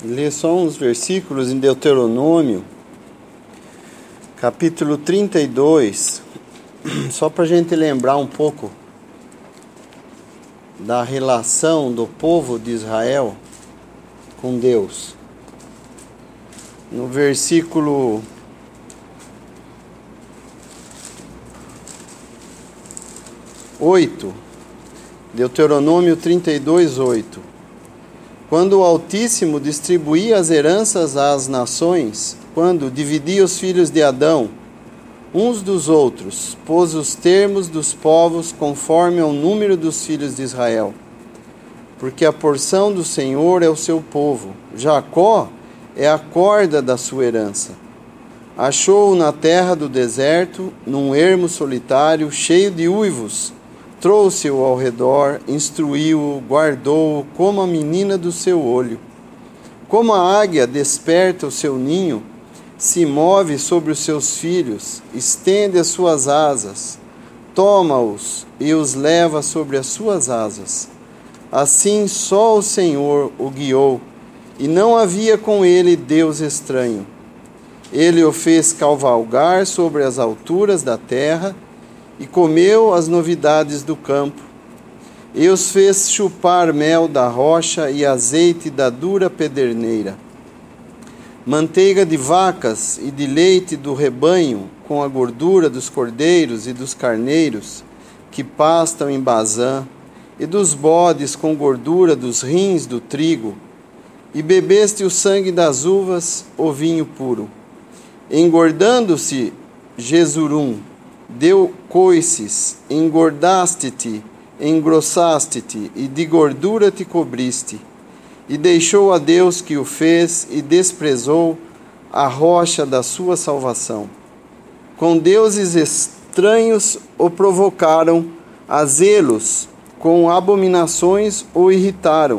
ler só uns versículos em Deuteronômio, capítulo 32, só para a gente lembrar um pouco da relação do povo de Israel com Deus. No versículo 8, Deuteronômio 32, 8. Quando o Altíssimo distribuía as heranças às nações, quando dividia os filhos de Adão uns dos outros, pôs os termos dos povos conforme ao número dos filhos de Israel. Porque a porção do Senhor é o seu povo, Jacó é a corda da sua herança. Achou-o na terra do deserto, num ermo solitário, cheio de uivos. Trouxe-o ao redor, instruiu-o, guardou-o como a menina do seu olho. Como a águia desperta o seu ninho, se move sobre os seus filhos, estende as suas asas, toma-os e os leva sobre as suas asas. Assim só o Senhor o guiou, e não havia com ele Deus estranho. Ele o fez cavalgar sobre as alturas da terra, e comeu as novidades do campo, e os fez chupar mel da rocha e azeite da dura pederneira. Manteiga de vacas e de leite do rebanho, com a gordura dos cordeiros e dos carneiros, que pastam em Bazã, e dos bodes com gordura dos rins do trigo, e bebeste o sangue das uvas, o vinho puro. Engordando-se Jesurum, deu coices, engordaste-te, engrossaste-te, e de gordura te cobriste. E deixou a Deus que o fez, e desprezou a rocha da sua salvação. Com deuses estranhos o provocaram a zelos, com abominações o irritaram.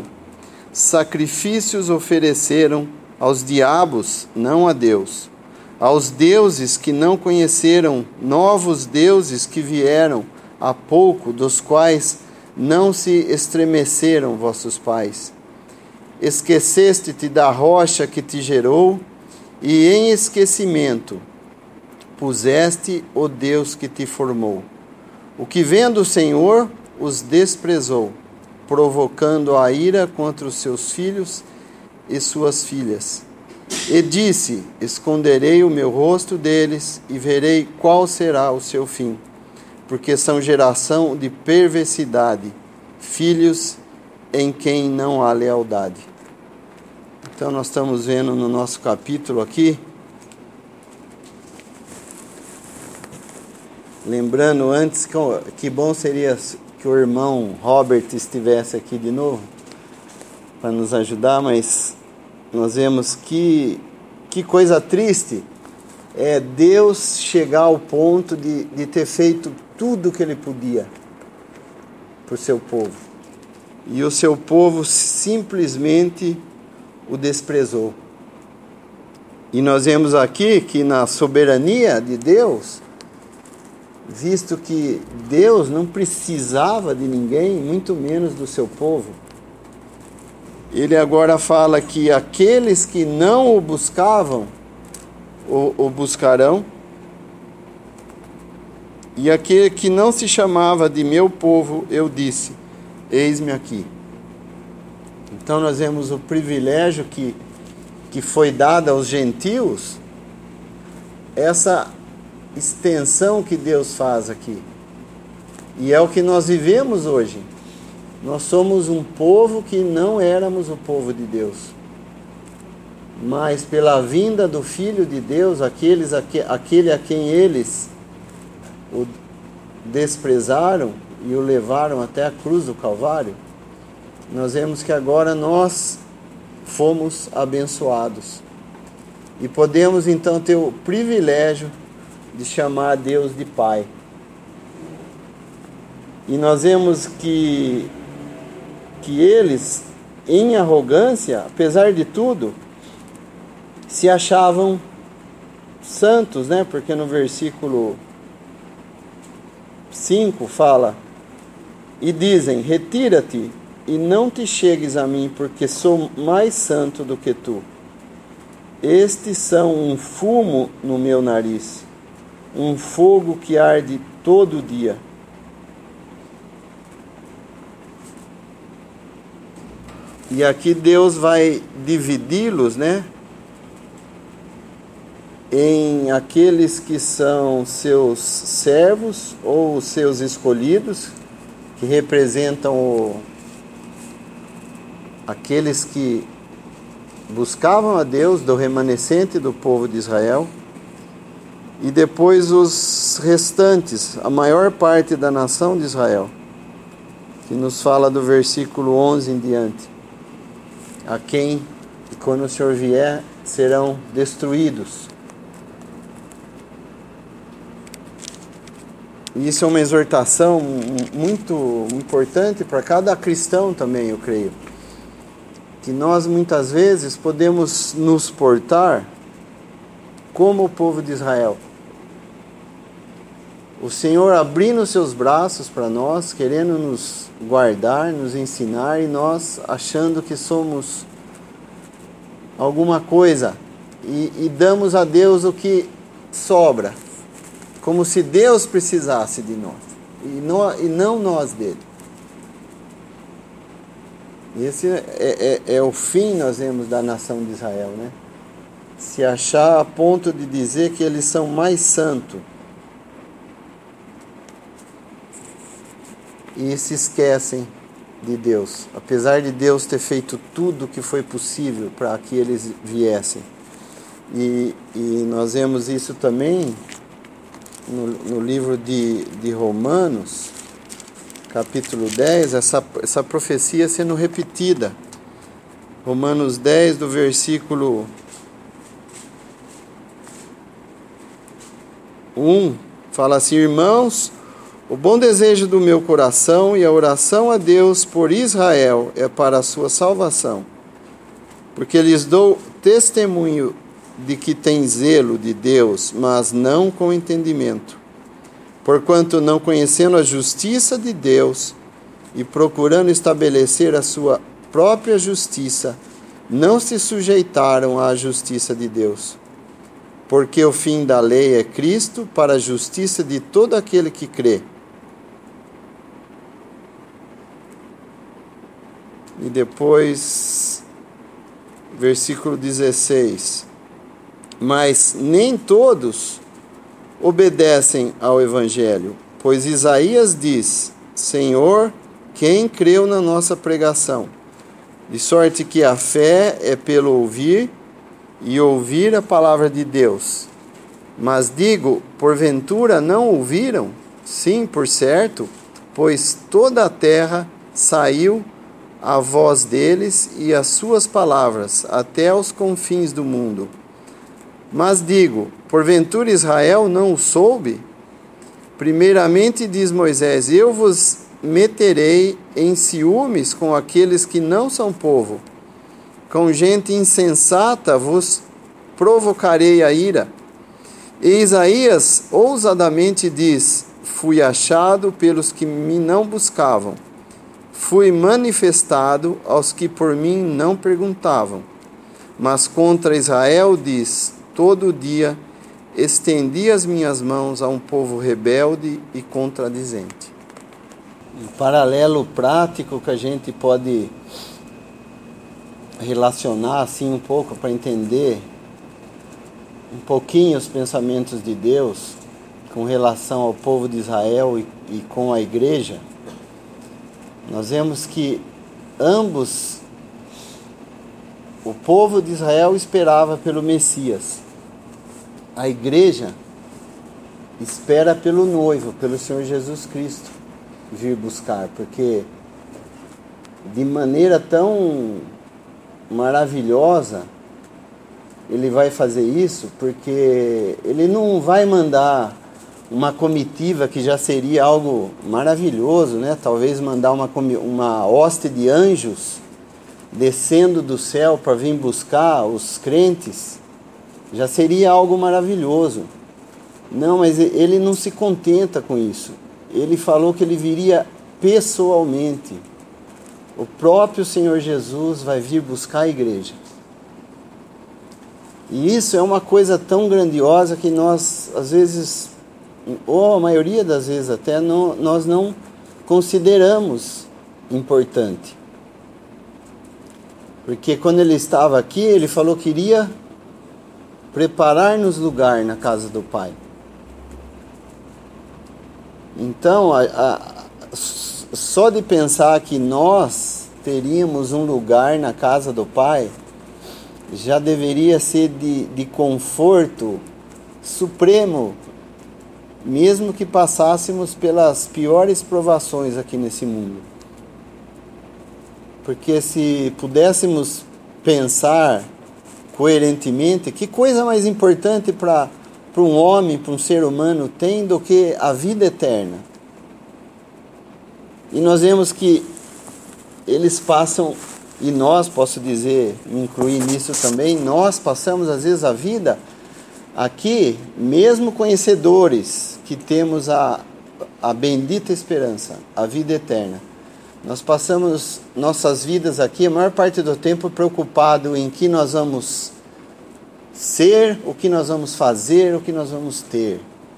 Sacrifícios ofereceram aos diabos, não a Deus. Aos deuses que não conheceram, novos deuses que vieram há pouco, dos quais não se estremeceram vossos pais. Esqueceste-te da rocha que te gerou, e em esquecimento puseste o Deus que te formou. O que vendo o Senhor os desprezou, provocando a ira contra os seus filhos e suas filhas. E disse: esconderei o meu rosto deles, e verei qual será o seu fim, porque são geração de perversidade, filhos em quem não há lealdade. Então nós estamos vendo no nosso capítulo aqui, lembrando antes que bom seria que o irmão Robert estivesse aqui de novo para nos ajudar, mas nós vemos que coisa triste é Deus chegar ao ponto de ter feito tudo o que ele podia para o seu povo. E o seu povo simplesmente o desprezou. E nós vemos aqui que na soberania de Deus, visto que Deus não precisava de ninguém, muito menos do seu povo, ele agora fala que aqueles que não o buscavam, o buscarão, e aquele que não se chamava de meu povo, eu disse, eis-me aqui. Então nós vemos o privilégio que foi dado aos gentios, essa extensão que Deus faz aqui. E é o que nós vivemos hoje. Nós somos um povo que não éramos o povo de Deus. Mas pela vinda do Filho de Deus, aquele a quem eles o desprezaram e o levaram até a cruz do Calvário, nós vemos que agora nós fomos abençoados. E podemos então ter o privilégio de chamar Deus de Pai. E nós vemos que eles, em arrogância, apesar de tudo, se achavam santos, né? Porque no versículo 5 fala: e dizem, retira-te, e não te chegues a mim, porque sou mais santo do que tu. Estes são um fumo no meu nariz, um fogo que arde todo dia. E aqui Deus vai dividi-los, né, em aqueles que são seus servos ou seus escolhidos, que representam aqueles que buscavam a Deus, do remanescente do povo de Israel, e depois os restantes, a maior parte da nação de Israel, que nos fala do versículo 11 em diante, a quem, quando o Senhor vier, serão destruídos. E isso é uma exortação muito importante para cada cristão também, eu creio. Que nós muitas vezes podemos nos portar como o povo de Israel. O Senhor abrindo seus braços para nós, querendo nos guardar, nos ensinar, e nós achando que somos alguma coisa e damos a Deus o que sobra. Como se Deus precisasse de nós e não nós dele. Esse é o fim, nós vemos, da nação de Israel, né? Se achar a ponto de dizer que eles são mais santos. E se esquecem de Deus. Apesar de Deus ter feito tudo o que foi possível para que eles viessem. E nós vemos isso também no livro de Romanos, capítulo 10, essa profecia sendo repetida. Romanos 10, do versículo 1, fala assim: irmãos, o bom desejo do meu coração e a oração a Deus por Israel é para a sua salvação, porque lhes dou testemunho de que tem zelo de Deus, mas não com entendimento. Porquanto, não conhecendo a justiça de Deus e procurando estabelecer a sua própria justiça, não se sujeitaram à justiça de Deus. Porque o fim da lei é Cristo para a justiça de todo aquele que crê. E depois, versículo 16. Mas nem todos obedecem ao Evangelho, pois Isaías diz: Senhor, quem creu na nossa pregação? De sorte que a fé é pelo ouvir, e ouvir a palavra de Deus. Mas digo, porventura não ouviram? Sim, por certo, pois toda a terra saiu a voz deles e as suas palavras até aos confins do mundo. Mas digo, porventura Israel não o soube? Primeiramente diz Moisés: eu vos meterei em ciúmes com aqueles que não são povo. Com gente insensata vos provocarei a ira. E Isaías ousadamente diz: fui achado pelos que me não buscavam. Fui manifestado aos que por mim não perguntavam. Mas contra Israel diz: todo dia estendi as minhas mãos a um povo rebelde e contradizente. Um paralelo prático que a gente pode relacionar assim um pouco para entender um pouquinho os pensamentos de Deus com relação ao povo de Israel e com a igreja. Nós vemos que ambos, o povo de Israel esperava pelo Messias. A igreja espera pelo noivo, pelo Senhor Jesus Cristo vir buscar, porque de maneira tão maravilhosa ele vai fazer isso, porque ele não vai mandar uma comitiva, que já seria algo maravilhoso, né? Talvez mandar uma hoste de anjos descendo do céu para vir buscar os crentes, já seria algo maravilhoso. Não, mas ele não se contenta com isso. Ele falou que ele viria pessoalmente. O próprio Senhor Jesus vai vir buscar a igreja. E isso é uma coisa tão grandiosa que nós, às vezes, ou a maioria das vezes até, nós não consideramos importante. Porque quando ele estava aqui, ele falou que iria preparar-nos lugar na casa do Pai. Então, só de pensar que nós teríamos um lugar na casa do Pai, já deveria ser de conforto supremo, mesmo que passássemos pelas piores provações aqui nesse mundo. Porque se pudéssemos pensar coerentemente, que coisa mais importante para um homem, para um ser humano tem do que a vida eterna? E nós vemos que eles passam, e nós, posso dizer, me incluir nisso também, nós passamos às vezes a vida aqui, mesmo conhecedores que temos a bendita esperança, a vida eterna. Nós passamos nossas vidas aqui, a maior parte do tempo, preocupado em que nós vamos ser, o que nós vamos fazer, o que nós vamos ter.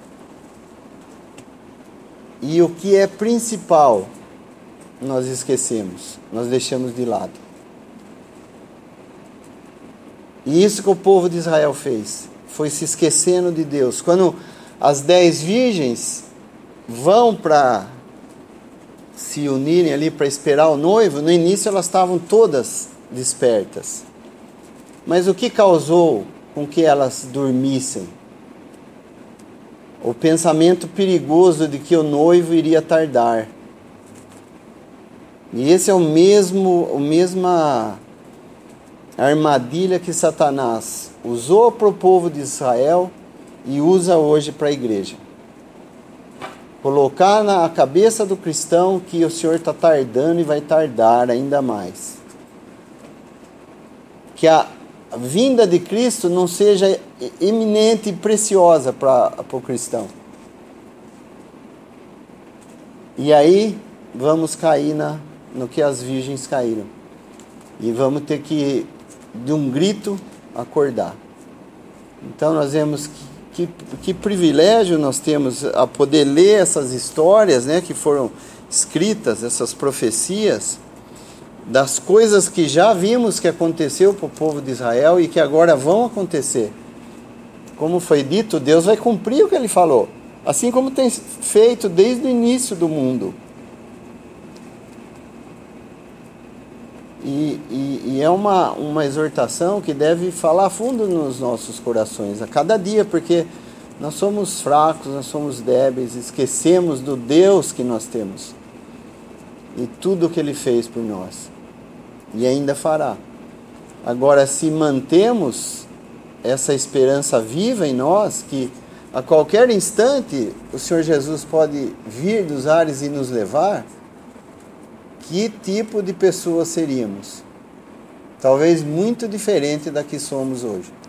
E o que é principal, nós esquecemos, nós deixamos de lado. E isso que o povo de Israel fez, foi se esquecendo de Deus. Quando as 10 virgens vão para se unirem ali para esperar o noivo, no início elas estavam todas despertas. Mas o que causou com que elas dormissem? O pensamento perigoso de que o noivo iria tardar. E esse é a mesma armadilha que Satanás usou para o povo de Israel e usa hoje para a igreja. Colocar na cabeça do cristão que o Senhor está tardando e vai tardar ainda mais. Que a vinda de Cristo não seja eminente e preciosa para o cristão. E aí vamos cair no que as virgens caíram. E vamos ter que, de um grito, acordar. Então nós vemos que privilégio nós temos a poder ler essas histórias, né, que foram escritas, essas profecias, das coisas que já vimos que aconteceu para o povo de Israel e que agora vão acontecer. Como foi dito, Deus vai cumprir o que Ele falou, assim como tem feito desde o início do mundo. E é uma exortação que deve falar fundo nos nossos corações a cada dia, porque nós somos fracos, nós somos débeis, esquecemos do Deus que nós temos e tudo o que Ele fez por nós e ainda fará. Agora, se mantemos essa esperança viva em nós, que a qualquer instante o Senhor Jesus pode vir dos ares e nos levar, que tipo de pessoas seríamos? Talvez muito diferente da que somos hoje.